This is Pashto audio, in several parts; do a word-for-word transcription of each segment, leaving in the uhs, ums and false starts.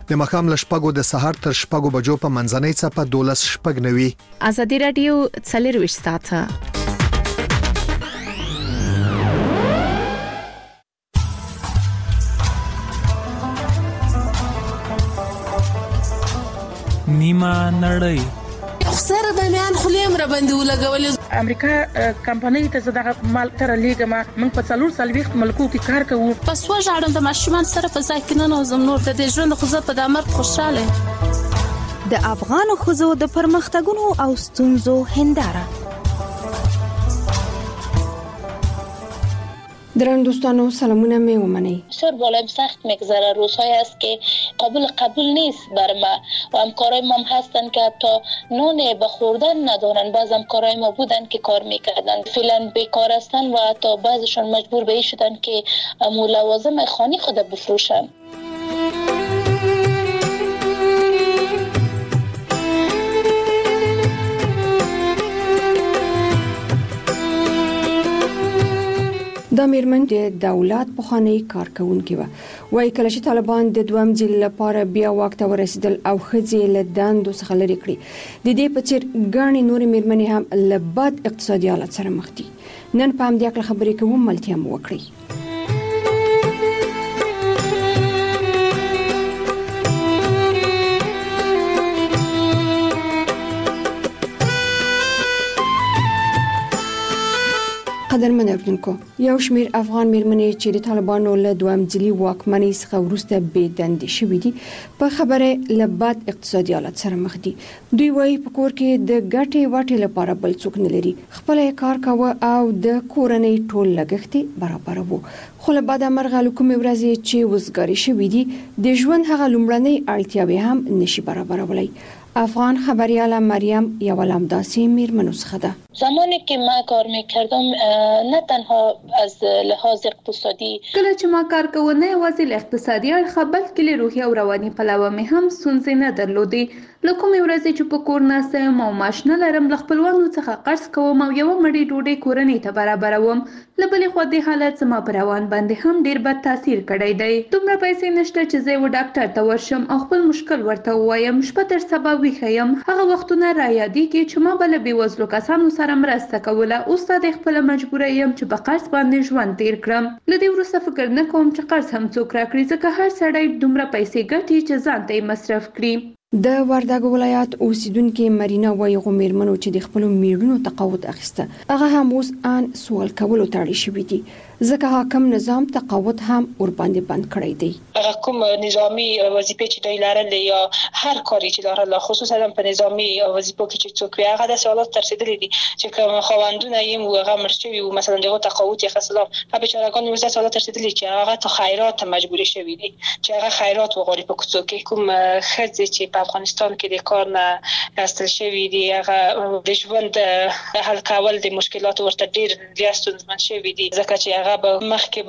د مخام له شپږو د سهار تر شپږو بجو په منځنۍ څپه دولس شپږ نوي. ازادي رادیو څلرویشت ساعته. نیمه نړۍ سره د میان خلیم را باندې ولګولې. امریکا کمپنۍ ته زداغه مال تر لیګما موږ په څلور سلويخت ملکو کې کار کوو. پس وژاړم د ماشومان سره په ځای کې نه نوزم نور د ژوند خو زه په د مرګ خوشاله. د افغان خزو د پرمختګونو او ستونزو هنداره. درن دوستانو سلامونه می ومنی. بسیار بالایم سخت میگذره. روزهای است که قابل قبول نیست بر ما و همکارای ما هم هستن که حتی نون به خوردن ندارن. بعض همکارای ما بودن که کار میکردن فعلا بیکار هستن و حتی بعضشون مجبور به این شدن که لوازم خانه خود بفروشن. د میرمن د دولت بخانه کارکونکي و وای کله چې طالبان د دوام ځل لپاره بیا وخت ورسېدل او خځې له دندو څخه لري کړی. د دې په څیر غاڼې نور میرمنې هم له بد اقتصادي حالت سره مخ دي. نن په همدې اړه خبرې کوم ملتیا مو وکړي. قدرمن اوریدونکو، یو شمیر افغان میرمنې چې د طالبانو له دوام ځلي واکمنۍ څخه وروسته بې دندې شوې دي په خبره له بد اقتصادي حالت سره مخ دي. دوی وايي په کور کې د ګټې واټې لپاره بل څوک نه لري. خپل کار کاوه او د کورنۍ ټول لګښت برابر وو. خو له بعد مرغه کومې ورځې چې وزګاری شوې دي د ژوند هغه لومړنۍ اړتیاوې هم نشي برابرولای. افغان خبریال مریم یو لامداسی میرمنو څخه ده. زمانی که ما کار میکردم نه تنها از لحاظ اقتصادی کله چې ما کار کوم نه یوازې له اقتصادي اړخه بلکې له روحي او رواني پلوه مې هم ستونزې نه درلودې. له کومې ورځې چې په کور ناسته یم او معاش نه لرم له خپلوانو څخه قرض کوم او یوه مړۍ ډوډۍ کورنۍ ته برابروم. له بلې خوا دې حالت زما په روان باندې هم ډېر بد تاثیر کړی دی. دومره پیسې نشته چې زه یو ډاکټر ته ورشم او خپل مشکل ورته ووایم. شپه تر سبا ویښه یم. هغه وختونه را یادېږي چې ما به له بېوزلو کسانو سره مرسته کوله. اوس دا د خپله مجبوره یم چې په قرض باندې ژوند تېر کړم. له دې وروسته فکر نه کوم چې قرض هم څوک راکړي ځکه هر سړی دومره پیسې ګټي چې ځان ته یې مصرف کړي. د وردګ ولایت اوسیدونکو مرینا وایي غومیرمنو چې د خپل میړونو تقاعد اخیسته هغه هم اوس ان سوال کولو ته اړ شوی دي ځکه حاکم نظام تقاعد هم ور باندې بند کړی دی. هغه کوم نظامی وظیفه چې دوی لرل یا هر کاری چې لرل خصوصا په نظامی وظیفو کې چې څوک هغه د سوالات ترسیدلې دي چې کوم خواندونه یې هغه مرشوي او مثلا دغه تقاعد یې خصلام په بیچارهګان یو ځای سوالات ترسیدلې چې هغه ته خیرات مجبور شوی دي چې هغه خیرات وغوړي په کوڅو کې کوم خځې چې په افغانستان کې د کار نه استل شوی دي هغه د ژوند حل کول د مشکلات ورته ډیر زیات ستونزمن شوی دي ځکه چې هغه به مخکې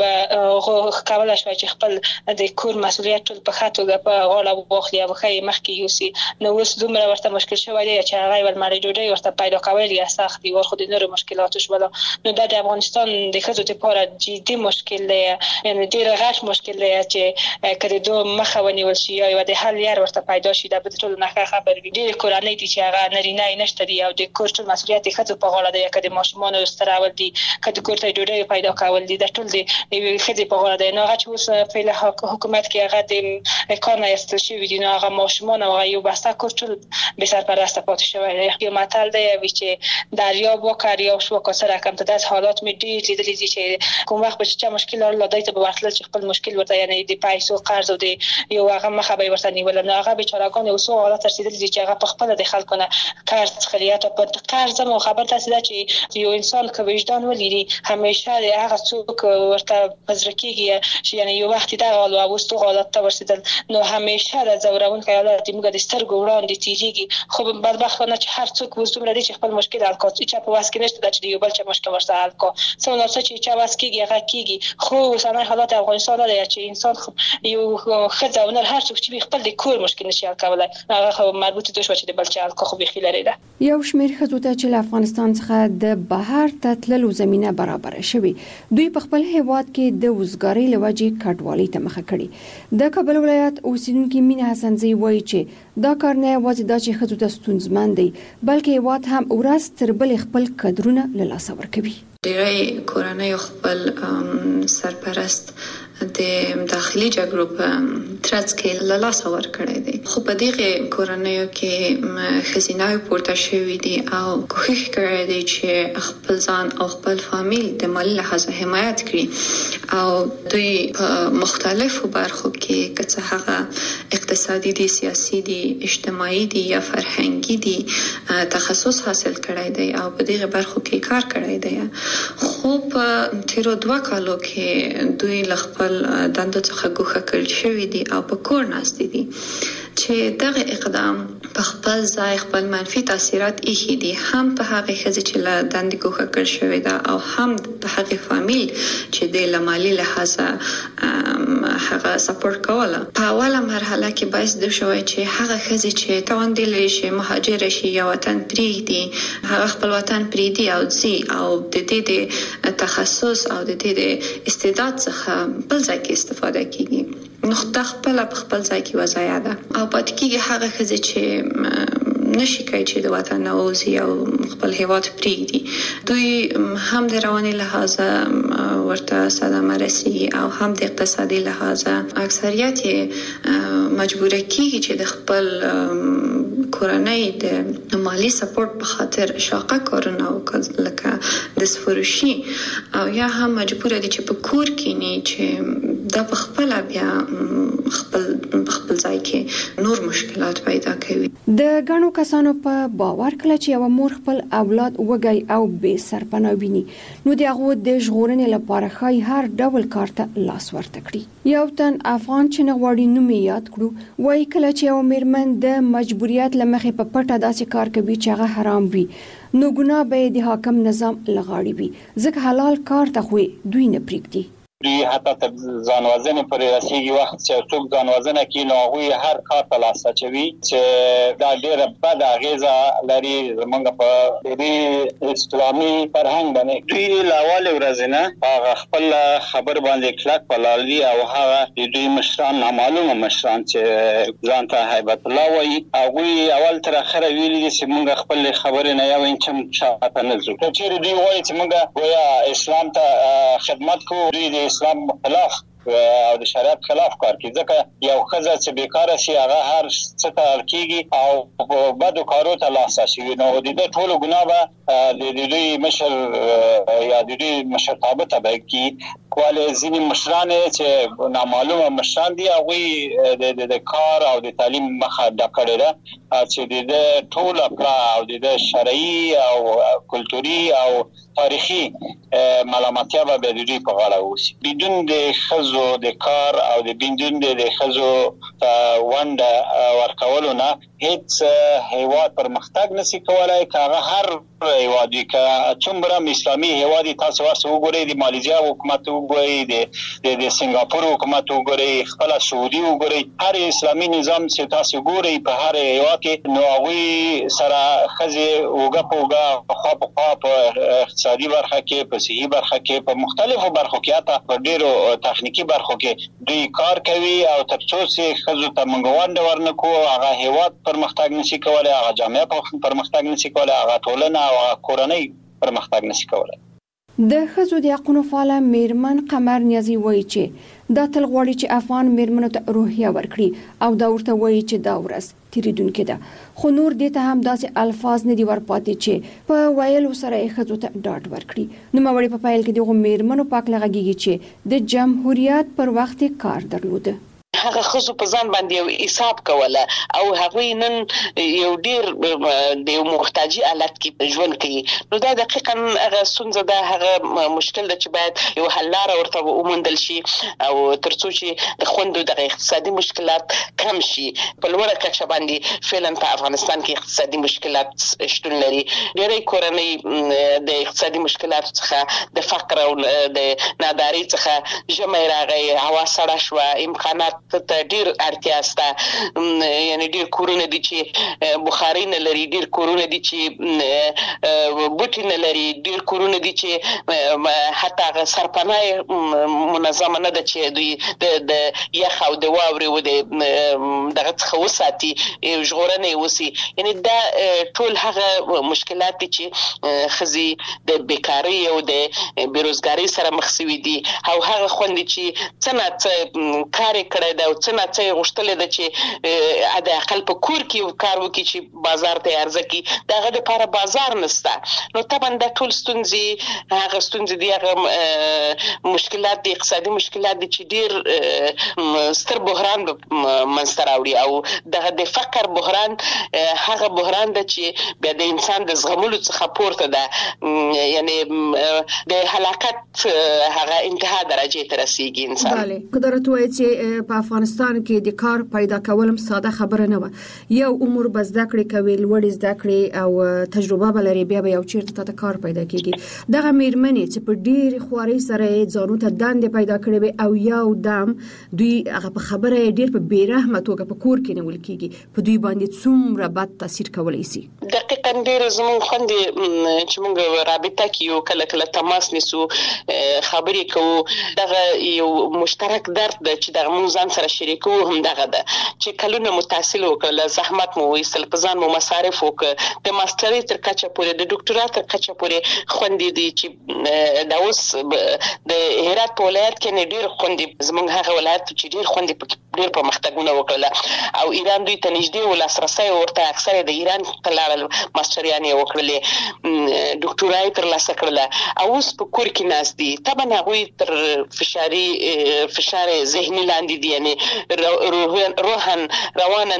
به کولای شوی چې خپل د کور مسؤلیت ټول په خاطر په غاړه واخلي او خې مخکې یوسي. نو اوس دومره ورته مشکل شوی دی چې هغه ول مړی ډوډۍ ورته پیدا کول یې سخت دی ور خو د نورو مشکلاتش ولا. نو د افغانستان د خځو لپاره جدي مشکل دی یعنی ډیر غټ مشکل دی چې کله دوه مخه ونیول شي یا د حل یار ورته پیدا شي د ټول نه خبر وي. ډیر کورنۍ دي چې هغه نارینه نشته دی او د کور ټول مسؤلیت خځو په غاړه دی کله ماشومان استراول دي کله کور ته ډوډۍ پیدا کول دي د ټول دی خځې په غاړه دی. نو هغه چې اوس فعلا حکومت کې هغه د کار نه استل شوی دي نو هغه ماشومان او یو بسته کور ټول به سرپرست پاتې شوی دی. یو متل دی چې دریاب و کاریاب شو کسر کم ته د حالات می ډیر لیدلې دي چې کوم وخت به چې مشکل لري ته به ورتل چې خپل مشکل ورته یعنی د پیسو قرض او د یو هغه مخه به ورته نیول. نو هغه بیچارهګان اوس حالات ترسیدل دي چې هغه په خپل د خلکو نه قرض خلیات او په قرض مو خبر تاسو چې یو انسان که وجدان ولري همیشه هغه څوک ورته پزرکیږي چې یعنی یو وخت دا حال او واستو حالات ته ورسېدل نو همیشه د زورون خیالات موږ د سترګو وړاندې تیریږي. خو بدبختانه چې هر څوک وزوم لري چې خپل مشکل حل کوي چې په واس کې نشته چې یو بل چې مشکل ورته حل کوي څو نو چې چا واس کېږي هغه کېږي. خو اوسنۍ حالات افغانستان دی چې انسان یو خځه او هر څوک چې خپل د کور مشکل نشي حل کولای هغه مربوط دوی چې د بل چې حل کوي خو به خیل لري. یو شمېر ښځو ته چې له افغانستان څخه د بهر ته تللو زمینه برابره شوې دوی په خپل هیواد کې د وزګارۍ له وجې کډوالۍ ته مخه کړې. د کابل ولایت اوسیدونکې مینه حسنزۍ وایي چې دا کار نه یوازې دا چې ښځو ته ستونزمن دی بلکې هیواد هم ورځ تر بلې خپل قدرونه له لاسه ورکوي. ډېری کورنۍ خپل سرپرست د داخلي جګړو په ترڅ کې له لاسه ورکړی دی، خو په دغه کورنیو کې ښځینه پورته شوي دي او کوښښ کړی دی چې خپل ځان او خپل فامیل د مالي لحاظه حمایت کړي او دوی په مختلفو برخو کې که څه هغه اقتصادي دي، سیاسي دي، اجتماعي دي یا فرهنګي دي تخصص حاصل کړی دی او په دغه برخو کې کار کړی دی. خو په تیرو دوه کالو کې دوی له خپل دندو څخه ګوښه کړل شوي دي او په کور ناست دي چې دغه اقدام په خپل ځای خپل منفي تاثیرات ایښي دي، هم په هغه ښځې چې له دندې ګوښه کړل شوې ده او هم په هغه فامیل چې د له مالي لحاظه هغه سپورټ کوله. په اوله مرحله کې باعث د شوی چې هغه ښځې چې توانده لري شي مهاجر شي یا وطن پرېږدي هغه خپل وطن پرېږدي او ځي او د دې د تخصص او د دې د استعداد څخه بل ځای کې استفاده کیږي. نو خپل په خپل ځای کې وضعیت ده او پاتې کېږي هغه ښځې چې نشي کوي چې د وطن نه ووځي او خپل هیواد پرېږدي. دوی هم د رواني لحاظه ورته صدمه رسېږي او هم د اقتصادي لحاظه اکثریت مجبوره کېږي چې د خپل کورنۍ د مالی سپورټ په خاطر شاقه کارونه وکړي لکه د سفروشي او یا هم مجبوره دي چې په کور کې نه چې دا په خپل بیا خپل خپل ځای کې نور مشکلات پیدا کوي. د غنو کسانو په باور کله چې یو مور خپل اولاد وګي او به سرپناه ویني نو د هغه د ژغورنې لپاره خای هر ډول کار ته لاس ورته کړی. یو تن افغان چې نغوړی نوم یاد کړو وای کله چې یو میرمن د مجبوریت لمخې په پټه داسې کار کوي چې هغه حرام وي نو ګناه به د حاکم نظام لغاړي وي ځکه حلال کار ته خو دوی نه پریږدي. دوی حتی تر ځانوژنې پورې رسېږي. وخت چې څوک ځانوژنه کوي نو هغوی هر کار ته لاس اچوي چې دا ډېره بده اغېزه لري زموږ په دې اسلامي فرهنګ باندې. دوی له اولې ورځې نه هغه خپل خبر باندې کلک ولاړ دي او هغه د دوی مشران نامعلومه مشران چې ځان ته هیبت الله وایي هغوی اول تر اخره ویلي دي چې موږ خپل خبرې نه یو انچ هم شاته نه ځو. که چېرې دوی وایي چې موږ گویا اسلام ته خدمت کوو دوی د اسلام خلاف او د شریعت خلاف کار کوي ځکه یو ښځه چې بیکاره شي هغه هر څه ته اړ کېږي او په بدو کارو ته لاس اچوي نو د دې ټولو ګناه به د دوی مشر یا د دوی مشرتابه تبع کړي. ولې ځینې مشران چې نامعلومه مشران دي هغوی د کار او د تعلیم مخه ډک کړې ده چې د دې ټوله کړه او د دې شرعي او کلتوري او تاریخي ملامتیا به د دوی په غاړه اوسي. بدون د ښځو د کار او د بدون د ښځو ونډه ورکولو نه هیڅ هیواد پرمختګ نشي کولای. که هغه هر هیواد وي که څومره اسلامي هیواد تاسو ورسره وګورئ د مالیزیا حکومت وګورئ د د سنگاپور حکومت وګورئ خپل سعودي وګورئ هر اسلامي نظام چې تاسو ګورئ په هر هیواد کې نو هغوی سره ښځې اوږه په اوږه خوا په خوا په اقتصادي برخه کې په صحي برخه کې په مختلفو برخو کې حتی په ډېرو تخنیکي برخو کې دوی کار کوي او تر څو چې ښځو ته موږ ونډه ورنکړو هغه هیواد پرمختګ نشي کولی هغه جامعه پرمختګ نشي کولی هغه ټولنه او کورنۍ پرمختګ نشي کولی. د ښځو د حقونو فعاله میرمن قمر نیازي وایي چې دا تل غواړي چې افغان میرمنو ته روحیه ورکړي او دا ورته وایي چې دا ورځ تیریدونکې ده خو نور دې ته هم داسې الفاظ نه دي ورپاتې چې په ویلو سره یې ښځو ته ډاډ ورکړي. نوموړې په پیل کې دغو میرمنو پاک لغږیږي چې د جمهوریت پر وخت کار درلوده. هغه خصو په ځان باندې یو حساب کوله او هغه نن یو ډیر د یو محتاجي حالت کې ژوند کوي نو دا دقیقاً هغه ستونزه ده هغه مشکل ده چې باید یو حل لاره ورته وموندل شي او ترڅو چې د خوندو د اقتصادي مشکلات کم شي. په لوړه کچه باندې فعلا په افغانستان کې اقتصادي مشکلات شتون لري. ډېرې کورنۍ د اقتصادي مشکلاتو څخه د فقر او د نادارۍ څخه ژمی راغی هوا سړه شوه امکانات هغه ته ډیر اړتیا سته. یعنی ډیر کورونه دي چې بخاري نه لري، ډیر کورونه دي چې بوټي نه لري، ډیر کورونه دي چې حتی سرپناه منظمه نه ده چې دوی د یخ او د واورې و د دغه څخه وساتي، ژغورنه یې وسي. یعنی دا ټول هغه مشکلات دي چې ښځې د بیکارۍ او د بیروزګارۍ سره مخ شوي دي، او هغه خوندې چې څه نه څه کار یې کړی ده او څه نه څه یې غوښتلی ده چې د اقل په کور کې کار وکړي چې بازار ته یې عرضه کړي، د هغه دپاره بازار نشته. نو طبعا دا ټول ستونزې هغه ستونزې دي، هغه مشکلات دي، اقتصادي مشکلات دي چې ډېر ستر بحران به منځته راوړي. او دغه د فقر بحران هغه بحران ده چې بیا د انسان د زغملو څخه پورته ده، یعنی د هلاکت هغه انتها درجې ته رسیږي انسان. بله، قدرت وایي چې په افغانستان کې د کار پیدا کول هم ساده خبره نه وه. یو عمر به زده کړې کوي، لوړې زده کړې او تجربه به لري، بیا به یو چیرته ته کار پیدا کېږي. دغه مېرمنې چې په ډېرې خوارۍ سره یې ځانو ته دندې پیدا کړې وي او یو دم دوی هغه په خبره یې ډېر په بېرحمه توګه په کور کې نیول کېږي، په دوی باندې څومره بد تاثیر کولی شي؟ دقیقا ډېر زموږ خوندې چې موږ رابطه کې یو کله کله تماس نیسو، خبرې کوو، دغه یو مشترک درد ده چې دغه موږ ځان سره شریکو هم دغه ده چې کلونه مو تحصیل وکړل، زحمت مو وایستل، په ځان مو مصارف وکړ، د ماسترۍ تر کچه پورې، د ډاکټرا تر کچه پورې خوندې دي چې دا اوس د هرات په ولایت کې نه ډېر خوندې، زموږ هغه ولایت چې ډېر خوندې پکې ډېر پرمختګونه وکړل او ایران دوی ته نږدې و، لاسرسی ورته اکثره د ایران ته لاړل، ماسټریانې یې وکړلې، ډاکټورا یې ترلاسه کړله او اوس په کور کې ناست دي. طبعا هغوی تر فشاري فشار ذهني لاندې دي، یعنی روحن روانن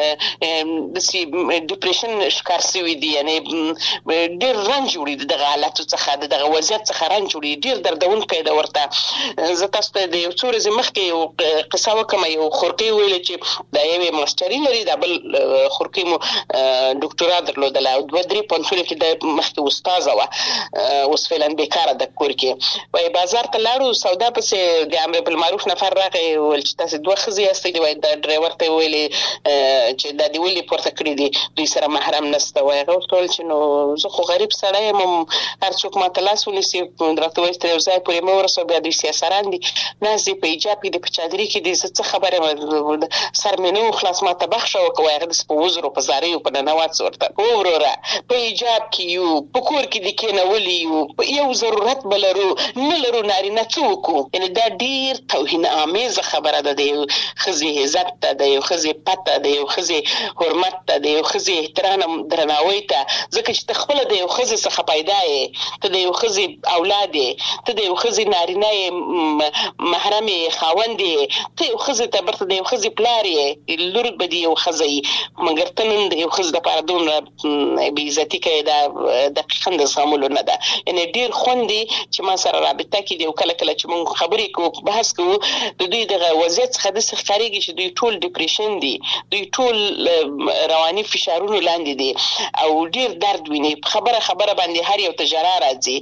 داسې ډیپریشن ښکار شوي دي، یعنی ډېر رنج وړي دغه حالاتو څخه، د دغه وضعیت څخه رنج وړي، ډېر دردونکی ده ورته. زه تاسو ته د یو څو ورځې مخکې یو قصه وکړم، یو خورکۍ ویلې چې دا یوې ماسټري لري، دا بل خورکۍ مو ډاکټورا درلودله او دوه درې پوهنتونو کې د مخکې استاذه وه، اوس فعلا بیکاره ده کور کې. وایي بازار ته لاړو، سودا پسې د امر بالمعروف نفر راغی، ویل چې تاسې دوه ښځې یاستئ، وایي دا ډرایور ته یې ویلې چې دا دې ولې پورته کړي دي، دوی سره محرم نشته. وایي هغه ورته ویل چې نو زه خو غریب سړی یم، هر څوک ماته لاس ونیسي، راته وایي تر یو ځای پورې مه ورسوه، بیا دوی سیاسران دي، ناست دي په حجاب کې دي، په چادري کې دي، زه څه خبر یم، سر مې نه و خلاص، ماته بخښه وکړه. وایي هغه داسې په وزرو په زاریو په ننوات ورته، او وروره په حجاب کې یو، په کور کې دې کېنولي یو، یو ضرورت به لرو نه لرو، نارینه څه وکړو؟ یعنی دا ډېر توهین آمیزه خبره ده، د یو ښځې عزت ته، د یو ښځې پته، د یو ښځې حرمت ته، د یو ښځې احترام درناوی ته، ځکه چې ته خپله د یو ښځې څخه پیدا یې، ته د یو ښځې اولاد یې، ته د یو ښځې نارینه یې، محرم یې، خاوند یې، ته یو ښځې ته برته د یو ښځې پلار یې، لور به د یو ښځه یې، مګر ته نن د یو ښځې دپاره دومره بې عزتي کوې، دا دقیقا د زغملو نه ده. یعنې ډېر خوند دی چې ما سره رابطه کې دي او کله کله چې موږ خبرې کوو، بحث کوو، د دوی دغه وضعیت څخه داسې ښکارېږي چې دوی ټول ډیپریشن دي، دوی ټول رواني فشارونو لاندې دي او ډېر درد ویني، خبره خبره باندې هر یو ته ژړا راځي،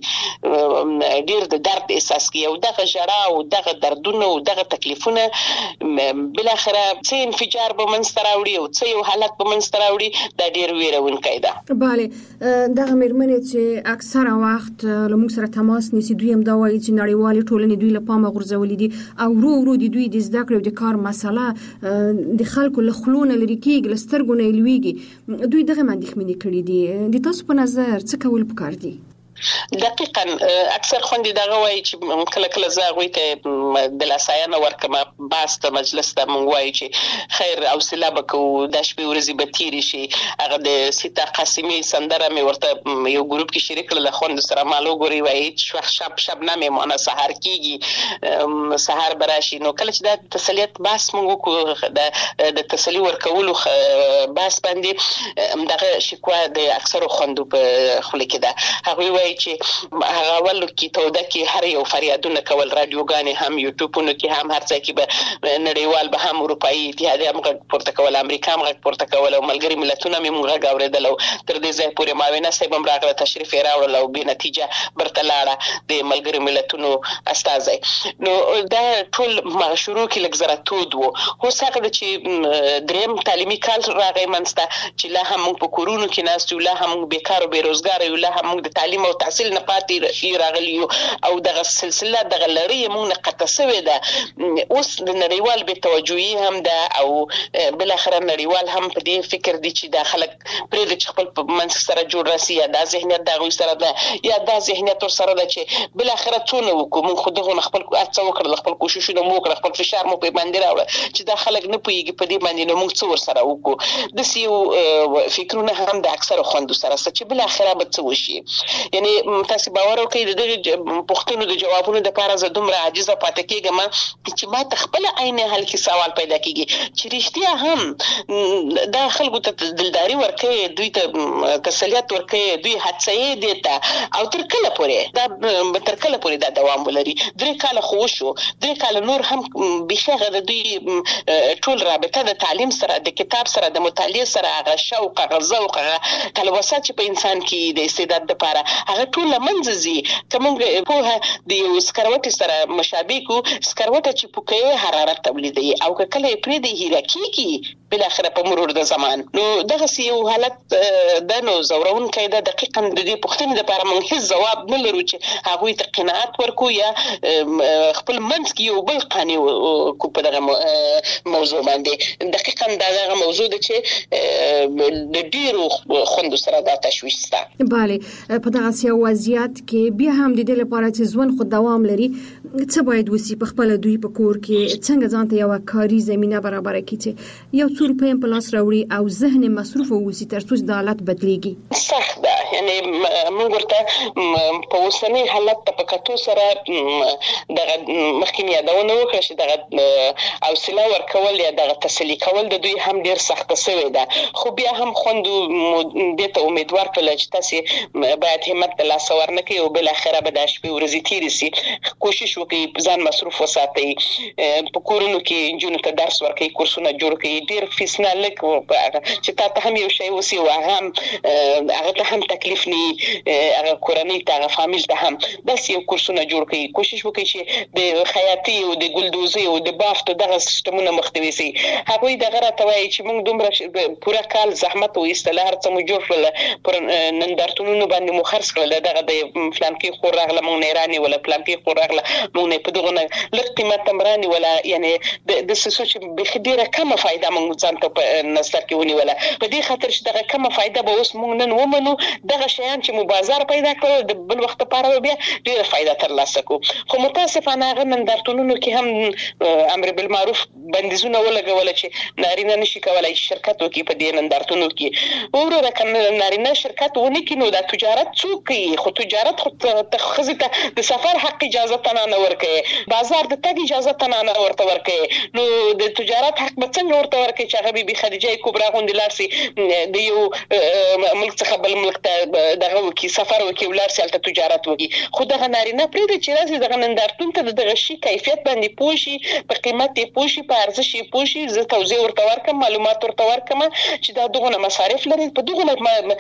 ډېر د درد احساس کوي او دغه ژړا او دغه دردونه او دغه تکلیفونه بالاخره څه انفجار به منځته راوړي او څه یو حالت به منځته راوړي، دا ډېر ویرونکی ده. بله، دغه مېرمنې چې اکثره وخت له موږ سره تماس نیسي، دوی هم دا وایي چې نړیوالې ټولنې دوی له پامه غورځولي دي او ورو ورو د دوی د زده کړې او د کار مسله د خلکو له خولو نه لرې کېږي، له سترګو نه یې لوېږي. دوی دغه اندېښمنې کړي دي. د تاسو په نظر څه کول پکار دي؟ دقیقاً اکثر خوندې دغه وایي چې کله کله زه هغوی ته دلاساینه ورکړم، بحث ته مجلس ته موږ وایو چې خیر حوصله به کوو، دا شپې ورځې به تېرې شي. هغه د سیتا قاسمي سندره مې ورته یو ګروپ کې شریک کړله، خوندو سره مال وګورئ، وایي چې شب شبنم یې مانه سهار کېږي، سهار به راشي. نو کله چې دا تسلیت بحث موږ وکړو، د تسلي ورکولو بحث باندې، دغه شکوه د اکثرو خوندو په خوله کې ده. هغوی وایي وایي چې هغه ول کې توده کې هر یو فریادونه کول رادیوګانې هم یوټیوبونو کې هم هر ځای کې به نړیوال به هم اروپایي اتحادیه هم غږ پورته کول امریکا هم غږ پورته کول او ملګري ملتونه هم غږ اورېدل او تر دې ځای پورې معاونه صاحب هم راغله تشریف یې راوړل او بې نتیجه برته لاړه د ملګري ملتونو استازی. نو دا ټول شروع کې لږ زره تود و. اوس هغه چې دریم تعلیمي کال راغی منځته چې لا هم موږ په کورونو کې ناست یو، لا هم موږ بیکار او بېروزګاره یو، لا هم موږ د تعلیم او تحصیل نه پاتې راغلي یو او دغه سلسله دغه لړۍ موږ نه قطع سوې ده. اوس د نړیوال بې توجهي هم ده او بالاخره نړیوال هم په دې فکر دي چې دا خلک پرېږدي چې خپل په منځ سره جوړ راسي، یا دا ذهنیت د هغوی سره ده یا دا ذهنیت ورسره ده چې بالاخره څونه وکړو موږ خو دغو نه خپل هڅه وکړل، خپل کوششونه مو وکړل، خپل فشار مو پرې باندې راوړه چې دا خلک نه پوهېږي په دې باندې، نو موږ څه ورسره وکړو. داسې یو فکرونه هم د اکثرو خویندو سره شته چې بالاخره به څه وشي. یعنې تاسې باور وکړئ د دغې پوښتنو د جوابونو دپاره زه دومره عاجزه پاتې کېږم چې ما ته خپله عین حل کې سوال پیدا کېږي چې رښتیا هم دا خلکو ته دلداري ورکوي، دوی ته تسلیت ورکوي، دوی هڅوي دې ته، او تر کله پورې دا تر کله پورې دا دوام ولري. درې کاله خو وشو، درې کاله نور هم بیخي هغه د دوی ټول رابطه د تعلیم سره، د کتاب سره، د مطالعې سره، هغه شوق، هغه ذوق، هغه تلوسه چې په انسان کې د استعداد دپاره هغه ټول له منځه ځي. که موږ پوهه د یو سکروټې سره مشابه کړو، سکروټه چې پوکوي حرارت تولیدوي او که کله یې پرېږدي هیره کېږي بالاخره په مرور د زمان. نو دغسې یو حالت ده. نو ځورونکی ده. دقیقا د دې پوښتنې دپاره موږ هېڅ ځواب نه لرو چې هغوی ته قناعت ورکړو یا خپل منځ کې یو بل قانع کړو په دغه موضوع باندې. دقیقا دا دغه موضوع ده چې د ډېرو خویندو سره دا تشویش شته. بله، په دغسې یو وضعیت کې بیا هم د دې لپاره چې ژوند خو دوام لري، څه باید وسي په خپله دوی په کور کې څنګه ځان ته یوه کاري زمینه برابره کړي چې یو څو روپۍ هم په لاس راوړي او ذهن مصروف واوسي تر څو د حالت بدلېږي؟ سخت ده. یعنې موږ ورته په اوسني حالت ته په کتو سره دغه مخکې مې یادونه وکړه چې دغه حوصله ورکول یا دغه تسلي کول د دوی هم ډېر سخته سوې ده. خو بیا هم خویندو دې ته امیدوار کړله چې تاسې باید همت د لاسه ورنکړئ او بالاخره به دا شپې ورځې تېرې سي. کوشش وکړئ ځان مصروف وساتئ، په کورونو کې نجونو ته درس ورکړئ، کورسونه جوړ کړئ، ډېر فیس نه لږ چې تا ته هم یو شی وسي او هغه هم هغه ته هم تکلیف نه وي، هغه کورنۍ ته هغه فامیل ته هم داسې یو کورسونه جوړ کړئ. کوشش وکړئ چې د خیاطۍ او د ګلدوزۍ او د بافتو دغه سیسټمونه مخنیوي سي. هغوی دغه راته وایي چې موږ دومره پوره کال زحمت وایستله، هر څه مو جوړ کړل، پر نندارتونونو باندې مو خرڅ کړل، دغه د فلانکي خور راغله موږ نه یې رانیوله، فلانکي خور راغله موږ نه یې په دغو نه لږ قیمت هم رانیوله. یعنې د څه چې بیخي ډېره کمه فایده موږ ځان ته په نظر کې ونیوله. په دې خاطر چې دغه کمه فایده به اوس موږ نن ومنو، دغه شیان چې مو بازار پیدا کړل د بل وخت لپاره به بیا ډېره فایده ترلاسه کړو. خو متاسفانه هغه نندارتونونو کې هم امر بالمعروف بندیزونه ولګوله چې نارینه نشي کولی شرکت وکړي په دې نندارتونو کې. وروره که نارینه شرکت ونه کړي نو دا تجارت څوک کوي؟ خو تجارت خو ښځې ته د سفر حق اجازه ته نه ورکوي، بازار د تګ اجازه ته نه ورته ورکوي. نو د تجارت حق به څنګه ورته ورکوي چې هغه بي بي خدیجه کبرا غوندې لاړ سي د یو ملک څخه بل ملک ته دغه وکړي، سفر وکړي، ولاړ سي هلته تجارت وکړي. خو دغه نارینه پرېږدي چې راسي دغه نندارتون ته د دغه شي کیفیت باندې پوه شي، په قیمت یې پوه شي، په ارزش یې پوه شي، زه توضیح ورته ورکړم، معلومات ورته ورکړم چې دا دغونه مصارف لري، په دغونه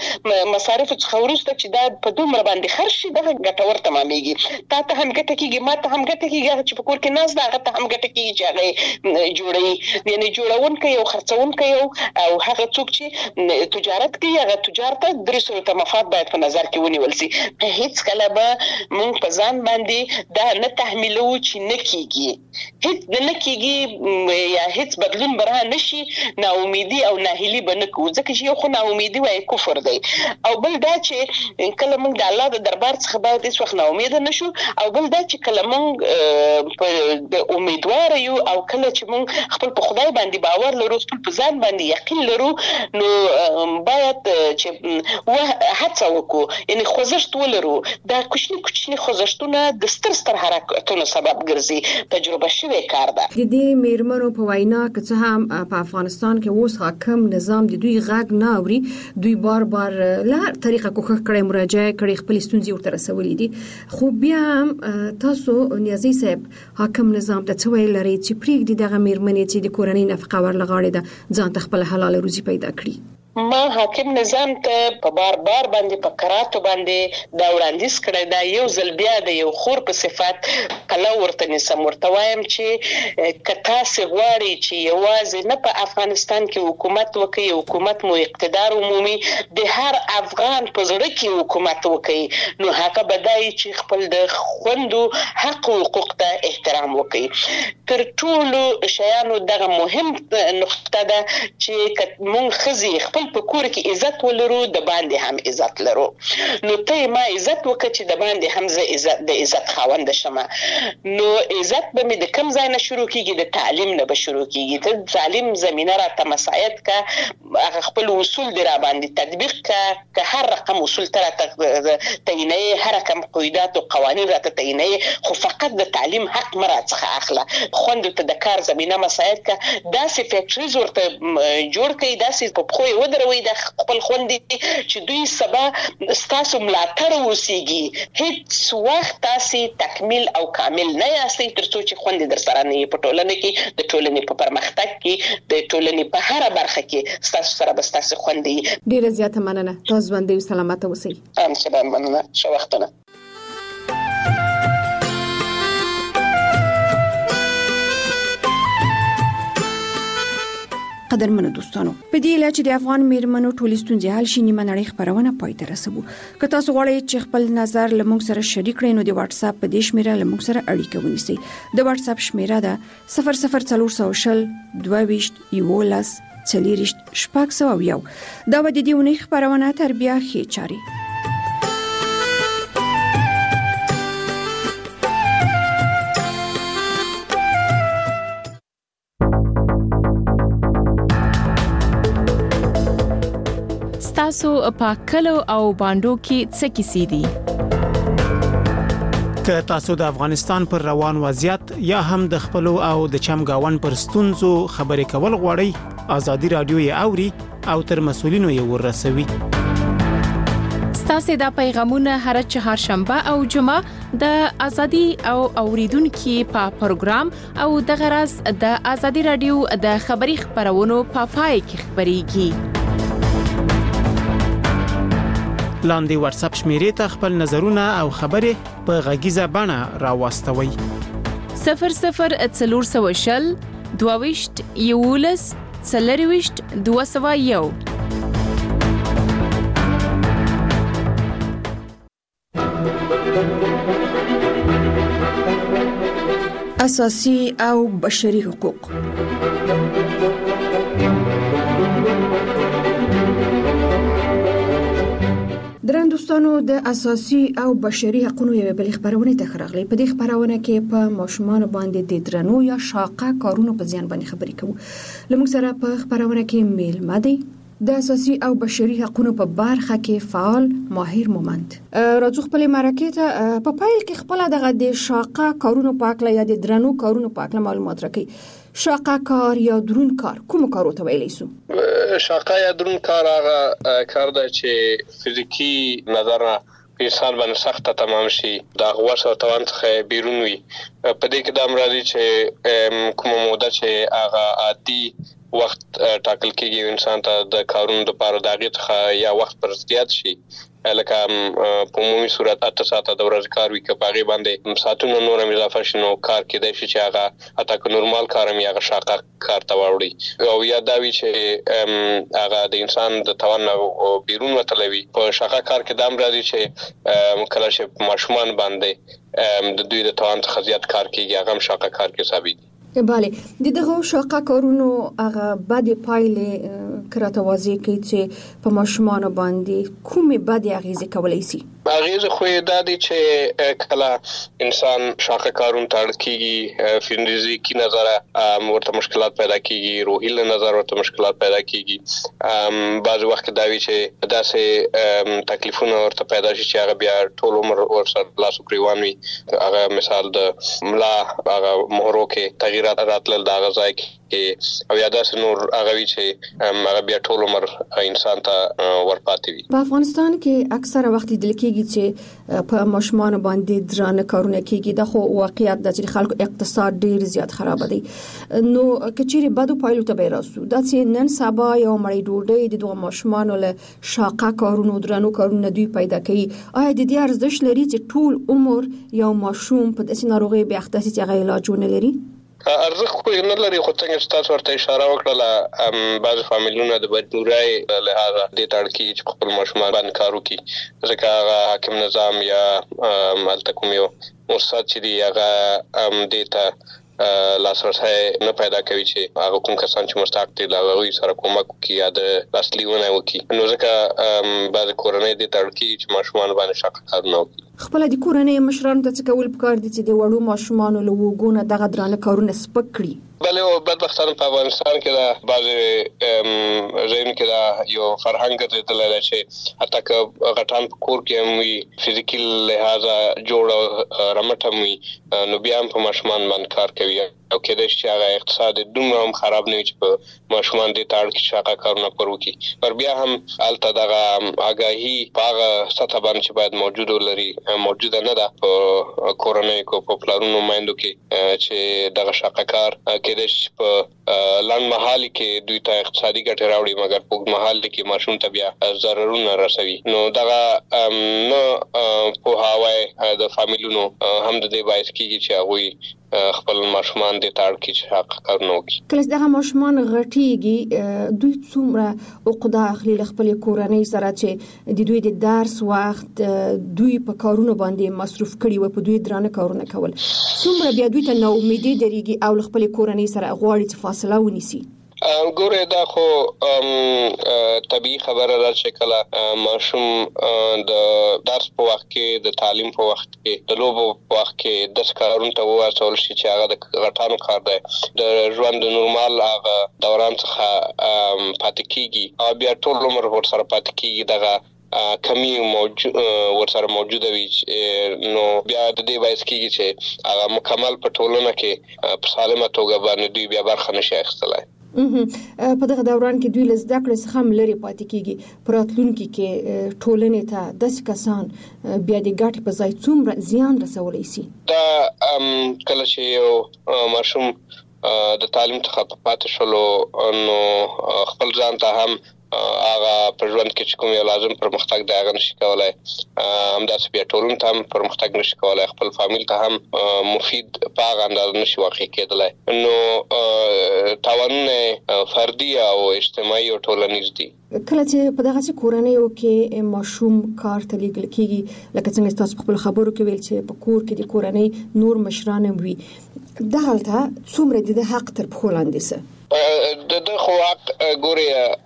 مصارفو څخه وروسته چې دا په دومره باندې خرج شي دغه ګټور تمامېږي. تا ته هم ګټه کېږي، ما ته هم ګټه کېږي، هغه چې په کور کې ناست ده هغه ته هم ګټه کېږي چې هغه جوړوي. یعنې جوړونکی او خرڅونکی او هغه څوک چې تجارت کوي هغه تجار ته درې صورته مفاد باید په نظر کې ونیول سي. هیڅ کله به موږ په ځان باندې دا نه تحمیلو چې نه کېږي، هیڅ نه کېږي یا هیڅ بدلون به را نشي، ناامیدي او ناهیلي به نه کوو، ځکه چې یو خو ناامیدي وایي کفر دی، او بل دا چې کله موږ د الله د دربار څخه باید هیڅ وخت ناامیده نه شو، او بل دا چې کله موږ موږ په امیدوار یو او کله چې موږ خپل په خدای باندې باور لرو، خپل په ځان باندې یقین لرو، نو باید چې و هڅه وکړو، یعنی خوځښت ولرو. دا کوچني کوچني خوځښتونه د ستر ستر حرکتونو سبب ګرځي. تجربه شوی کار ده. د دې میرمنو په وینا که څه هم په افغانستان کې اوس حاکم نظام د دوی غږ نه اوري، دوی بار بار له هر طریقه کوښښ کړي، مراجعه کړي، خپل ستونزې ورته رسولې دي، خو بیا هم تاسو نیازي صاحب حاکم نظام ته څه ویل لري چې پرېږدي دغه میرمنې چې د کورنۍ نفقه ورلغاړې ده ځان ته خپل حلاله روزي پیدا کړي؟ ما حاکم نظام ته په بار بار باندې په کراتو باندې دا وړاندیز کړی دا یو ځل بیا د یو خور په صفت کله ورته نسم ورته وایم چې کتا سي غواړي چې یوازې نه په افغانستان کې حکومت وکړي، حکومت مو اقتدار عمومي د هر افغان په زړه کې حکومت وکړي، نو هغه بدای چې خپل د خوندو حق او حقوق ته احترام وکړي. تر ټولو شیانو دغه مهم نقطه ده چې مونږ خزي خپل په کور کې عزت ولرو، د باندې هم عزت لرو. نو ته ما عزت وکړه چې د باندې هم زه عزت د عزت خاوند شمه. نو عزت به مې د کم ځای نه شروع کیږي؟ د تعلیم نه به شروع کیږي. ته تعلیم زمينه را ته مساعد کا، هغه خپل اصول دی را باندې تطبیق کا، که هر رقم اصول تر تعینې، هر رقم قواعد او قوانین را ته تعینې، خو فقط د تعلیم حق مرا څخه اخله. خوند ته د کار زمينه مساعد کا، داسې فیکټریز ورته جوړ کړي، داسې په خو ودروي د خپل خوندې چې دوی سبا ستاسو ملاتړ وسیږي. هیڅ وخت تاسو تکمیل او کامل نه یاستئ تر څو چې خوندې در سره نه په ټولنه کې، د ټولنې په پرمختګ کې، د ټولنې په هر برخه کې ستاسو سره به ستاسو خوندې. ډیره زیاته مننه. تاسو باندې سلامات اوسئ. ان شاء الله مننه. ښه وختونه. قدرمنو دوستانو، په دې اله چې د افغان میرمنو ټولې ستونزې حل شي، نیمه نړۍ خبرونه پای ته رسوو. که تاسو غواړئ چې خپل نظر له موږ سره شریک کړئ، نو د واتس اپ په دې شمیره له موږ سره اړیکه ونیسئ. د واتس اپ شمیره ده صفر صفر څلور سوه شل دوه ویشت یولس څلوېښت شپږ سوه او یو. دا به د دې اونۍ خبرونه تر بیا ښې چاري. تاسو په کلو او باندو کې څه کیسې دي؟ که تاسو د افغانستان پر روان وضعیت یا هم د خپل او د چمګاون پر ستونزو خبرې کول غواړئ، ازادي رادیو یې اوري او تر مسولینو یې ورسوي. ستاسو د پیغامونه هر چهارشنبه او جمعه د ازادي او اوریدونکو په پروګرام او د غرض د ازادي رادیو د خبري خبرونو په پای کې خبريږي. لاندې واتس اپ شمیرې ته خپل نظرونه او خبرې په غږیزه بڼه راوستوي. صفر صفر څلور سوه شل دوه ویشت یولس څلوېښت دوه سوه یو. اساسي او بشري حقوق. درن دوستانو، د اساسي او بشري حقوقو یو بل خبرونه ته خراغلي. په دې خبرونه کې په ماشومان باندې د درنو یا شاقه کارونو په ځان باندې خبرې کوو. لمونږ سره په خبرونه کې میل مدي د اساسي او بشري حقوقو په برخه کې فعال ماهر مومند. راځو خپل مرکه ته په پایل کې خپل دغه د شاقه کارونو په اړه یا د درنو کارونو په اړه معلومات راکړي. شاقه کار یا درون کار کوم کارو ته ویلی سو؟ شاقه یا درون کار هغه کار دی چې فزیکی نظر په انسان باندې سخت تمام شي، دا غوښ او توان څخه بیرون وي. په دې کې د امراضي چې کوم موده چې هغه عادي وخت ټاکل کېږي انسان ته د کارونو لپاره دغه څخه یا وخت پر زیات شي، لکه په عمومي صورت اته ساعته د ورځې کار وي، که باغې باندې ساعتونو نور هم اضافه شي نو کار کېدای شي چې هغه اته که نورمال کار هم هغه شاقه کار ته واوړي. او یا دا وي چې هغه د انسان د توان بیرون وتلی وي. په شاقه کار کې دا هم راځي چې کله چې ماشومان باندې د دوی د توان څخه زیات کار کېږي، هغه هم شاقه کار کې حسابېږي. بله، د دغه شاقه کارونو هغه بد پایلې کراته واضح کوي چې په ماشومان باندې کومه بد اغیزه کولای شي؟ اغیزه خو دا دي چې کله انسان شاقه کارون تړ کیږي فزیکی نظر ورته مشکلات پیدا کیږي روحي نظر ورته مشکلات پیدا کیږي بعض وخت دا وی چې داسې تکلیفونه ورته پیدا شي چې هغه بیا ټول عمر ورسره لاس پریوان وي هغه مثال د ملا هغه مهرو کې تغیرات راتلل دا غځای کې او یاده نور هغه وی چې هغه بیا ټول عمر انسان ته ورپاتې وي. په افغانستان کې اکثره وخت د لکېږي چې په ماشومان باندې درانه کارونه کیږي د خو واقعیت د خلکو اقتصاد ډیر زیات خراب دی نو کچېری بدو پایلو ته به راسو دا چې نن سبا یو مړی ډوډۍ د دوه ماشومان له شاقه کارونو درانو کارونه دوی پیدا کوي آیا د دې ارزښت لري چې ټول عمر یو ماشوم په داسې ناروغي به اخته چې هغه علاج ونه لري؟ ارزښت خو نه لري خو څنګه چې تاسو ورته اشاره وکړه بعض فامیلونه د مجبورۍ له هغه د تړکی چې خپل ماشومان باندې کار وکړي ځکه هغه حاکم نظام یا مالته کوم یو مؤسسات چې دی هغه دیتا لاسرسي نه پیدا کوي چې هغه کوم کسان چې مستحق دي لا وی سره کومک کوي یا د لاسلیونه وکړي نو ځکه بعض کورنۍ د تړکی چې ماشومان باندې شاقه کارونه وکړي خپل د کورنۍ مشرانو ته څه کول پکار دي چې د وړو ماشومان له وګونه دغه درانه کارونه سپک کړي؟ بله او بدبختانه په افغانستان کې دا بعض ځین کې دا یو فرهنګ ګرځیدلی چې حتی که غټان په کور کې هم وي فزیکي لحاظه جوړ رمټ هم وي نو بیا هم په ماشومان باندې کار کوي او کېدای شي هغه اقتصاد دومره هم خراب نه وي چې په ماشومان دې تاړ کې شاقه کارونه پر وکړي پر بیا هم الته دغه آگاهي په هغه سطح باندې چې باید موجود ولري موجوده نه ده په کورنۍ کو په پلانونو مایندو کې چې دغه شاقه کار کېدای شي په لنډ مهال کې دوی ته اقتصادي ګټه راوړي مګر په اوږد مهال کې ماشوم ته بیا ضررونه رسوي نو دغه نه په هواي د فامیلونو هم د دې باعث کیږي چې هغه خپل ماشومان د تاړ کې چې حق کارونه وکړي. کله دغه ماشومان غټيږي دوی څومره عقده اخلي خپل کورنۍ سره چې د دوی د درس وخت دوی په کارونه باندې مصروف کړي و په دوی درانه کارونه کول څومره بیا دوی ته نو امیدي دريږي او خپل کورنۍ سره غواړي چې فاصله ونیسي؟ ګوره دا خو طبيعي خبره ده چې کله ماشوم د درس په وخت کې د تعلیم په وخت کې د لوبو په وخت کې د سکارون ته واسول شي چې هغه د غټانو کار دی د ژوند د نورمال هغه دوران څخه پاتې کیږي او بیا ټول عمر ورسره پاتې کیږي دغه کمی موجود ورسره موجوده وي نو بیا د دې باعث کیږي چې هغه مکمل په ټولنه کې په سالمه توګه باندې دوی بیا برخه نشي اخیستلای. په دغه دوران کې دوی له زده کړې څخه هم لري پاتې کیږي پراتلونکو کې ټولنې ته داسې کسان بیا د ګټې په ځای څومره زیان رسولای شي؟ دا کله چې یو ماشوم د تعلیم څخه پاتې شولو نو خپل ځان ته هم هغه په ژوند کې چې کوم یو لازم پرمختګ دی هغه نشي کولای همداسې بیا ټولنې ته هم پرمختګ نشي کولای خپل فامیل ته هم مفید په هغه اندازه نشي واقع کېدلی نو تاوانونه فردي او اجتماعي او ټولنیز دي. کله چې په دغه کورنیو کې ماشوم کار ته لیږل کېږي لکه څنګه تاسو په خپل خبرو کې ویل چې په کور کې د کورنۍ نور مشران وي دغه څومره د حق تر پښو لاندې سه د د خو حق ګوري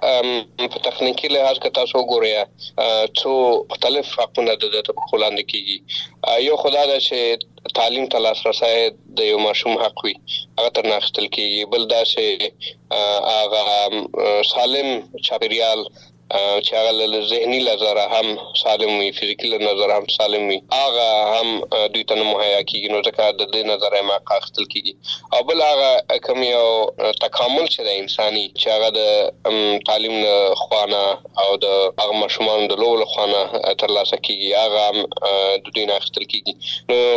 په تخنیکی لحاظ کې تاسو ګوري څو مختلف حقونه د د په خلاندې کیږي یو خدای دا چې تعلیم ته لاسرسي د یو ماشوم حق وي هغه تر ناخستل کیږي بل دا چې هغه سالم چاپیریال چې هغه له ذهني نظر هم سالم وي فزیکي نظر هم سالم وي هغه هم دوی ته مهیا کیږي نو ځکه د دې نظر ما اخیستل کیږي او بل هغه کوم یو تکامل چې د انساني چې هغه د تعلیم خوانه او د هغه ماشومان د لول خوانه تر لاسه کیږي هغه هم د دوی نه اخیستل کیږي نو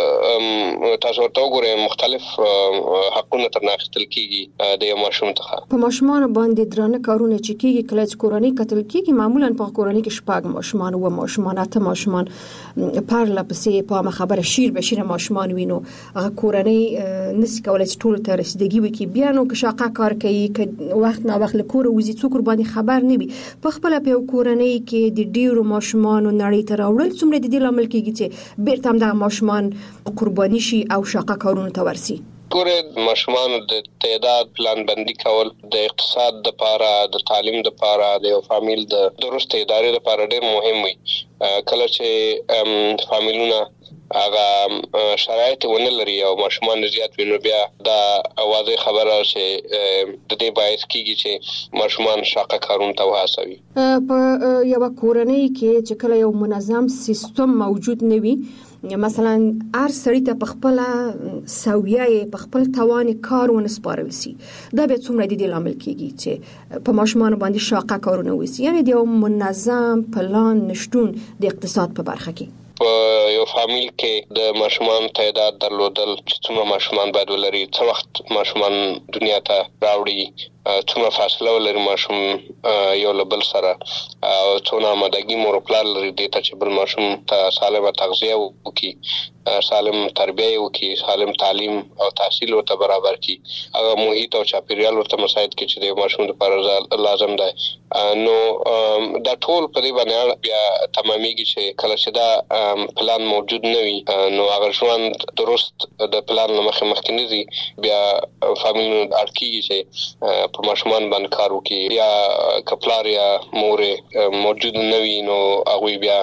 که تاسو ورته وګورئ مختلف حقونه تر اخیستل کیږي د یو ماشوم څخه په ماشومان باندې درانه کارونه چې کیږي کله چې کورنۍ کتل کیږي معمولا په کورنۍ کې شپږ ماشومان او ماشومان اته ماشومان پرله پسې په خبره شیر به شیر ماشومان وینو هغه کورنۍ نس کولای چې ټول ته رسیدګي وکي بیا نو که شاقه کار کوي که وخت نه وخت له کور وزي څوک باندې خبر نه وي په خپل په کورنۍ کې د ډیرو ماشومان نړۍ ته راوړل څومره د دې لامل کیږي چې بیرته هم د ماشومان قرباني شي او شاقه کارونه ته ورسي ګوره ماشومان د تعداد پلان بندي کول د اقتصاد د لپاره د تعلیم د لپاره د فامیل د درست ادارې لپاره ډېر مهم وي. کله چې فامیلونه هغه شرایط ونه لري او ماشومان زیات وي نو بیا دا واضح خبره چې د دې باعث کیږي چې ماشومان شاقه کارونه ته وهڅوي. په یو کورنۍ کې چې کله یو منظم سیستم موجود نه وي، مثلا هر سړی ته په خپل سویه په خپل توان کار ونسپارل سي، دا به څومره د دې لامل کیږي چې په ماشومان باندې شاقه کارونه وسی، یعنی د یو منظم پلان نشټون د اقتصاد په برخه کې. په یو فامیل کې د ماشومان تعداد درلودل چې څومره ماشومان باید ولري، څو وخت ماشومان دنیا ته راوړي، څومره فاصله ولري ماشوم یو له بل سره، او څونه آمادګي مور او پلار لري دې ته چې بل ماشوم ته سالمه تغذیه وکړي، سالم تربیه وکړي، سالم تعلیم او تحصیل ورته برابر کړي، هغه محیط او چاپیریال ورته مساعد کړي چې د ماشوم لپاره لازم دی. نو دا ټول په دې باندې بیا تمامېږي چې کله چې دا پلان موجود نه وي نو هغه ژوند درست د پلان مخه مخکې نه ځي، بیا فامیلونه اړ کېږي چې په ماشومان باندې کار وکړي، یا کپلار یا مور موجود نه وي نو هغوی بیا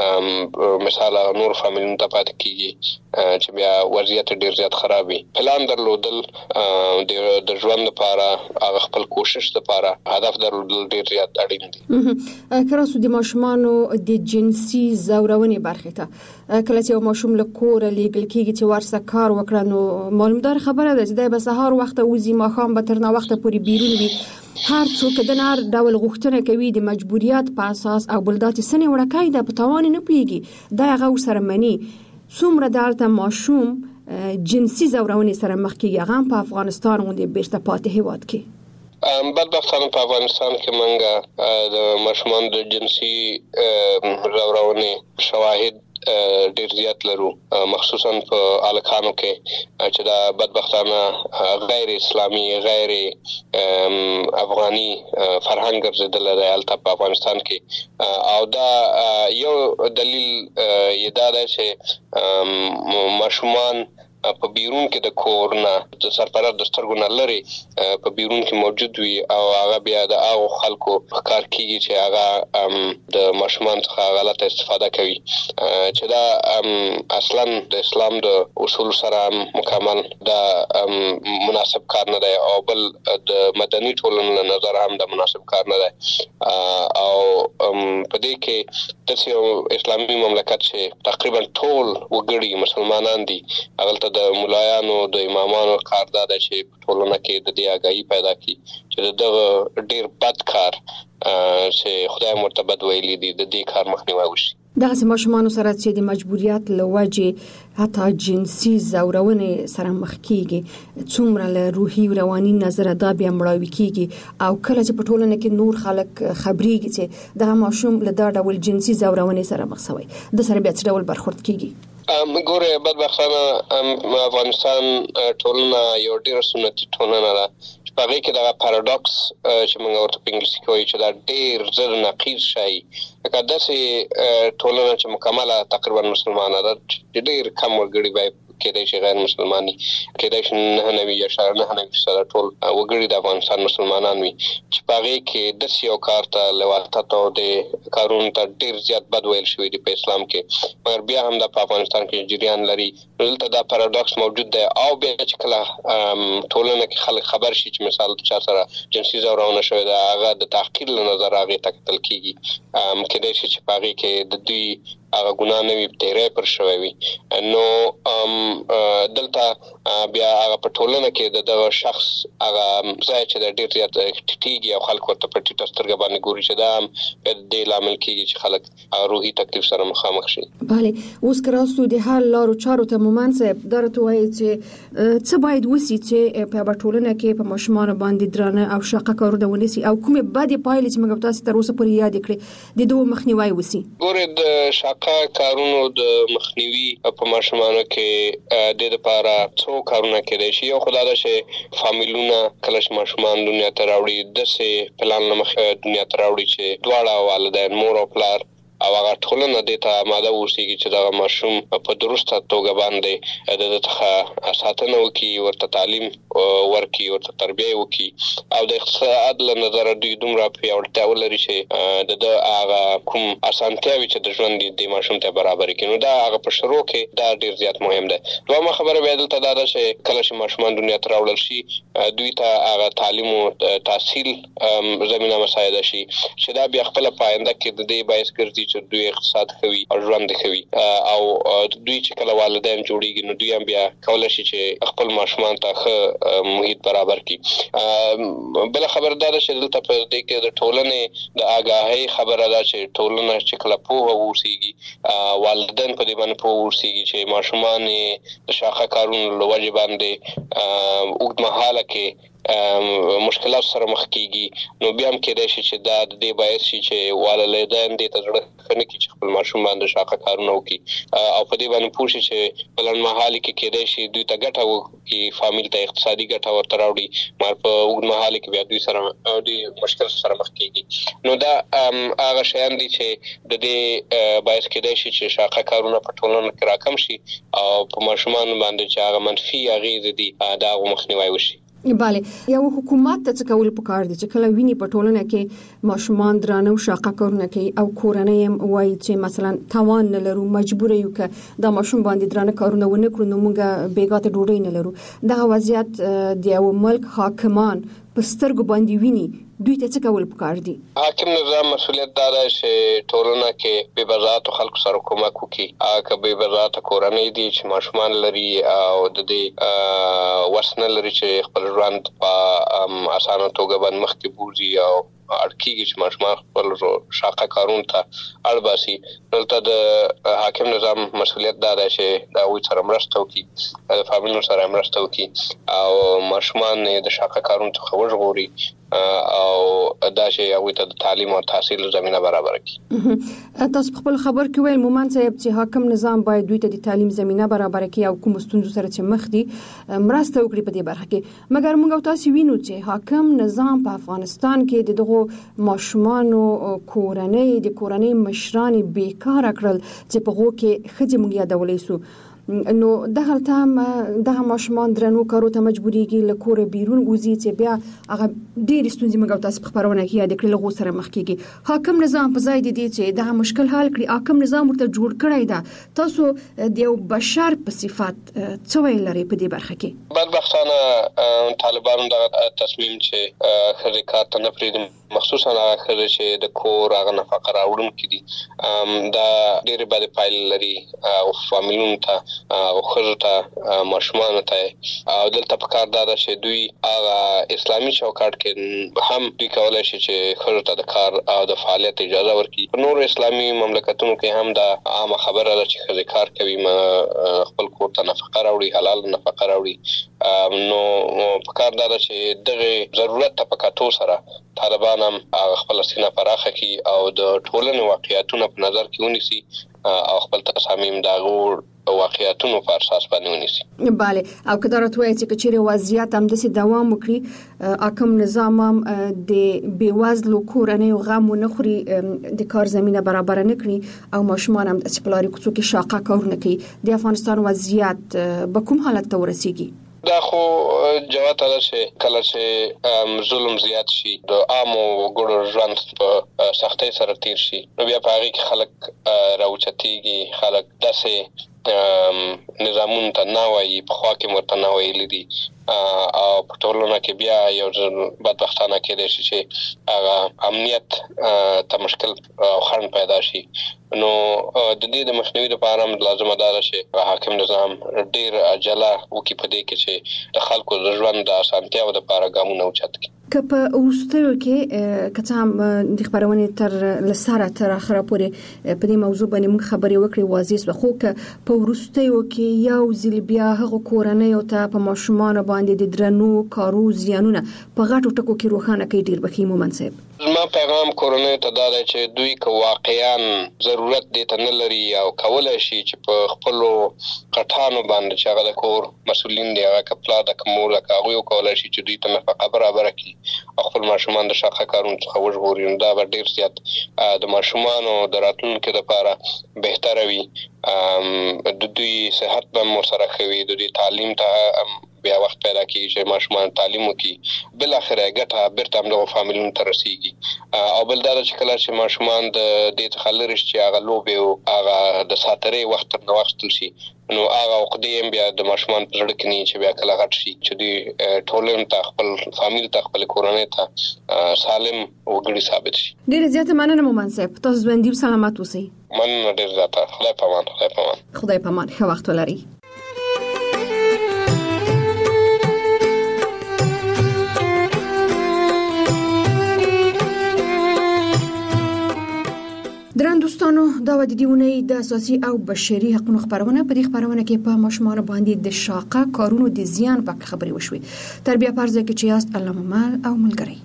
مثال نور فامیلونه ته پاتې کېږي چې بیا وضعیت ډېر زیات خراب وي. پلان درلودل د ژوند لپاره، هغه خپل کوشش لپاره هدف درلودل ډېر زیات اړین دي. کراسو د ماشومانو د جنسي زورونې برخه ته کله چې یو ماشوم له کوره لیږل کېږي چې ورسره کار وکړه، نو معلومدار خبره ده چې دی به سهار وخته وځي، ماښام به تر ناوخته پورې بیرون وي. هر څوک د هر ډول غوښتنه کوي د مجبوریت په اساس او بلدات سنې وړکای ده په توان نه پیږي، دا هغه سره مني. څومره دالته ماشوم جنسي زورونې سره مخ کېږي، هغه په افغانستان غوندې بیرته پاتې هیواد کې. بدبختانه په افغانستان کې منګه د ماشومان د جنسي زورونې شواهد ډېر زیات لرو، مخصوصا په الکانو کې چې دا بدبختانه غیر اسلامي غیر افغاني فرهنګ ګرځیدل دی هلته په افغانستان کې. او دا یو دلیل یې دا دی چې ماشومان په بیرون کې د کور نه د سرپرست د سترګو نه لري په بیرون کې موجود وي، او هغه بیا د هغو خلکو په کار کېږي چې هغه د ماشومان څخه غلطه استفاده کوي، چې دا اصلا د اسلام د اصول سره مکمل دا مناسب کار نه دی، او بل د مدني ټولنې له نظر هم د مناسب کار نه دی. او په دې کې داسې یو اسلامي مملکت چې تقریبا ټول وګړي مسلمانان دي، هغه د مولایانو د امامانو کار دا ده چې په ټولنه کې د دې آګاهي پیدا کړي چې دغه ډېر بد کار چې خدای مرتبط ویلي دي د دې کار مخنیوی وشي. دغه ماشومان سره چې د مجبوریت لوجه حتی جنسي زورونې سره مخ کیږي، څومره له روحي او رواني نظر دا بیا مړاوي کیږي، او کله چې په ټولنه کې نور خلک خبريږي چې دغه ماشوم له دا ډول جنسي زورونې سره مخ شوی، د سره بیا څه ډول برخورد کیږي. ګوره بدبختانه افغانستان ټولنه یو ډېر سنتي ټولنه ده چې په هغې کې دغه پاراډوکس چې موږ ورته په انګلیسي کې وایو چې دا ډېر زر نقیض شی، لکه داسې ټولنه چې مکمله تقریبا مسلمانه ده چې ډېر کم وګړي باید کېدای شي غیر مسلماني، کېدای شي نهه نوي یا شاید نهه نوي فیصده ټول وګړي د افغانستان مسلمانان وي، چې په هغې کې داسې یو کار ته لواطت او د کارونو ته ډېر زیات بد ویل شوي دي په اسلام کې، مګر بیا هم دا په افغانستان کې جریان لري. دلته دا پاراډوکس موجود دی، او بیا چې کله ټولنه کې خلک خبر شي چې مثال چا سره جنسي زورونه شوې ده، هغه د تحقیر له نظره هغې ته کتل کېږي، کېدای شي چې په هغې کې د دوی هغه ګناه نه وي، تیری پر شوی وي. نو دلته بیا هغه په ټولنه کې د دغه شخص هغه ځای چې د ډېر زیات ټیټېږي او خلک ورته په ټیټه سترګه باندې ګوري، چې دا هم د دې لامل کېږي چې خلک روحي تکلیف سره مخامخ شي. بله، اوس که راستو د حل لارو چارو ته مومن صاحب دا راته وایي چې څه باید وسي چې په ټولنه کې په ماشومانو باندې درانه او شاقه کارونه ونیسي، او کومې بدې پایلې چې موږ تاسو تر اوسه پورې یاد کړې د دوه مخنیوی وسي. ګورې د شاقه کارونو د مخنیوي په ماشومانو کې د لپاره څو کارونه کېدای شي. یو خدای دا چې فامیلونه کله چې ماشومان دنیا ته راوړي داسې پلان له مخې دنیا ته راوړي چې دواړه والدین مور او پلار او هغه ټولنه د ته ماده وسیږي چې دا ماشوم په درسته توګه باندې د دغه ساتنه وکي ورته تعلیم ورکي ورته تربیه وکي او د اقتصاد له نظر دوی دومره پیاوړتیا ولري چې د هغه کوم اسانتیاوي چې د ژوند د ماشوم ته برابر کړي نو دا هغه په شروع کې دا ډیر زیات مهم ده. دوه خبره به دلته دا ده چې کله چې ماشومان دنیا ته راوړل شي دوی ته هغه تعلیم او تحصیل زمينه مساعده شي چې دا بیا خپل پاینده کې د دې باعث ګرځي چې دوی اقتصاد کوي او ژوند کوي او دوی چې کله والدین جوړیږي نو دوی هم بیا کولای شي چې خپل ماشومان ته ښه محیط برابر کړي. بل خبر دا ده چې دلته په دې کې د ټولنې د آگاهی خبره ده چې ټولنه چې کله پوهه ووسیږي والدین په دې باندې پوه ووسیږي چې ماشومان د شاخه کارونو لوجه باندې اوږد مهاله کې مشکلات سره مخ کیږي نو بیا هم کېدای شي چې دا د دې باعث شي چې والدین دې ته زړه خنه کې چې خپل ماشوم باندې شاخه کارونه وکړي او په دې باندې پوه شي چې بلن مهاله کې کېدای شي دوی ته ګټه وکړي فامیل ته اقتصادي ګټه ورته راوړي مار په اوږد مهاله کې بیا دوی سره د مشکل سره مخ کیږي نو دا هغه شیان دي چې د دې باعث کېدای شي چې شاخه کارونه په ټولنه کې راکم شي او په ماشومان باندې چې هغه منفي اغیز دي دا مخنیوي وشي. bale یو حکومت ته څه کول پکار دي چې کله ویني په ټولنه کې ماشومان درانه او شاقه کارونه کوي او کورنۍ هم وایي چې مثلا توان نه لرو مجبور یو ک دا ماشوم باندې درانه کارونه ونه کړو نو موږ بیګاته ډوډۍ نه لرو دا وضعیت دی او ملک حاکمان په سترګو باندې ویني دوی ته څه کول پکار دي. حاکم نظام مسؤلیت دار چې ټولنه کې بې بزاعت خلکو سره کومک وکړي هغه بې بزاعت کورنۍ دي چې ماشومان لري او د دې وسنه لري چې خپل ژوند په اسانه توګه باندې مخ کې بوزي او اړکیږي چې ماشومان خپل شاقه کارونه ته اړ باسي. دلته د حاکم نظام مسؤلیت دا ده چې دا وي سره مرسته وکړي د فامیلونو سره مرسته وکړي او ماشومان د شاقه کارونه څخه وژغوري او دا چې هغه ته د تعلیم او تحصیل زمينه برابر کړي. تاسو خپل خبر کې ویل مومن صاحب چې حاکم نظام باید دوی ته د تعلیم زمينه برابر کړي او کوم ستونزو سره چې مخ دي مرسته وکړي په دې برخه کې مګر موږ تاسو وینو چې حاکم نظام په افغانستان کې د دغه ماشومانو کورنۍ د کورنۍ مشران بیکار کړل چې په غو کې خځې موږ یادولې سو نو دغه تام دغه ماشومان درنو کارو ته مجبوريږي لکور بیرون وزي چې بیا هغه ډېر ستونزې موږ تاسو په خبرونه کې یاد کړل غو سره مخ کېږي. حاکم نظام په ځای دي چې دغه مشکل حل کړي حاکم نظام ورته جوړ کړی دا تاسو د یو بشر په صفات څه ویل لري په دې برخه کې؟ بدبختانه طالبانو دغه تصمیم چې خځې کار ته نه پرېږدي مخصوصا هغه خځې چې د کور هغه نفقه راوړونکي دي دا ډېرې بدې پایلې لري او فامیلونو ته او خزو ته ماشومان ته او دلته په کار دا چې دوی هغه اسلامي چوکاټ کې هم دوی کولای شي چې خزو ته د کار او د فعالیت اجازه ورکړي. په نور اسلامي مملکتونو کې هم دا عامه خبره ده چې خزې کار کوي خپل کور ته نفقه راوړي حلال نفقه راوړي نو په کار دا چې دغه ضرورت ته په کاتو سره طالبان هم خپل سینه پراخه کړي او د ټولنې واقعیتونه په نظر کې ونیسي او خپل تصامیم دا غوړ واقعیتونو په اساس باندې ونیسي. bale او کله راځي چې کچېره وضعیت هم د دوام وکړي حاکم نظام هم د بیوازلو کورنۍ غم نه خوري د کار زمينه برابر نه کړي او ماشومان هم د سپلاري کوڅو کې شاقه کارونه کوي. د افغانستان وضعیت به کوم حالت ته ورسیږي؟ دا خو جواب ده چې کله چې ظلم زیات شي د عامو وګړو ژوند په سختۍ سره تیر شي نو بیا په هغه کې خلک راوچتيږي خلک داسې نظامونو ته نه وایي په خوا کې مرته نه وایي لیدي او په ټولنه کې بیا یو بدبختانه کېدای شي چې هغه امنیت ته مشکل او خنډ پیدا شي نو د دې د مخنیوي لپاره هم لازمه ده چې حاکم نظام ډیر عجله وکړي په دې کې چې د خلکو د ژوند د اسانتیا او د لپاره ګامونه اوچت کړي. که په وروستیو کې کته هم د خبرونې تر لساره تر اخره پورې په دې موضوع باندې موږ خبرې وکړې واضح وخو که په وروستیو کې یو ځل بیا هغه کورنۍ او ته په ماشومان باندې د درنو کارو زیانونه په غټو ټکو کې روښانه کوي ډیر بخي مومن صاحب. ما پیغام کورنۍ ته دا دی چې دوی که واقعاً ضرورت دې ته نه لري او کولای شي چې په خپلو کټانو باندې چې هغه د کور مسؤلین دي هغه کپلا د کومول هغه یو کولای شي چې دوی ته نفقه برابر کړي خپل ماشومان د شاقه کارونو څخه وژغوري، نو دا به ډیر زیات د ماشومانو د راتلونکي لپاره بهتره وي. د دوی صحت به هم ورسره ښه وي، د دوی تعلیم ته بیا وخت پیدا کیږي چې ماشومان تعلیم وکړي، بل اخره ګټه بیرته هم دغه فامیلونو ته رسیږي. او بل دا چې کله چې ماشومان د دې څخه لرې شي چې هغه لوبې او هغه د ساترې وخت تر نه واخیستل شي، نو هغه عقدې هم بیا د ماشومان په زړه کې نه چې بیا کله غټ شي چې دوی ټولنې ته، خپل فامیل ته، خپل کورنۍ ته سالم وګړي ثابت شي. ډېر زیاته مننه مومن صاحب، تاسو ژوندي او سلامت اوسئ. مننه ډېر زیاته. خدای پامان. خدای پامان. خدای پامان. ښه وخت ولرئ. درن دوستانو، دا و د دې اونۍ د اساسي او بشري حقوقو خبرونه. په دې خبرونه کې په ماشومان باندې د شاقه کارونو د زیان په اړه خبرې وشوې. تربیه پرځه کې چې یاست الله ممل او ملګری.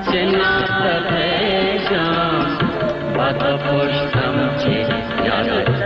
But the push comes, yeah,